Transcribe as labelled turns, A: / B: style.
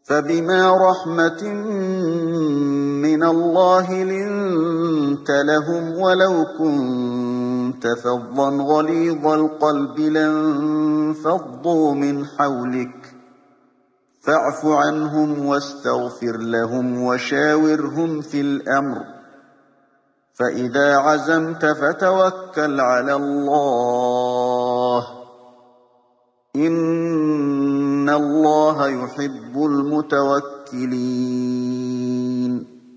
A: فبما رحمة من الله لنت لهم ولو كنت فظا غليظ القلب لانفضوا من حولك فاعف عنهم واستغفر لهم وشاورهم في الأمر فإذا عزمت فتوكل على الله إن الله يحب المتوكلين